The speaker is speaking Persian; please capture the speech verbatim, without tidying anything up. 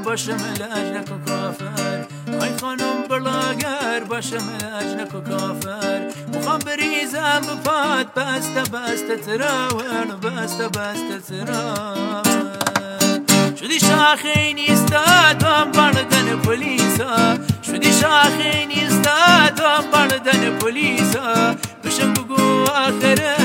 باشم لاجلک و کافر آی خانم بلاگر باشم لاجلک و کافر مخوام بریزم بپات بسته بسته تراون بسته بسته تراون شدی شاخه نیستا دوام بردن پلیسا شدی شاخه نیستا دوام بردن پلیسا بشم بگو آخره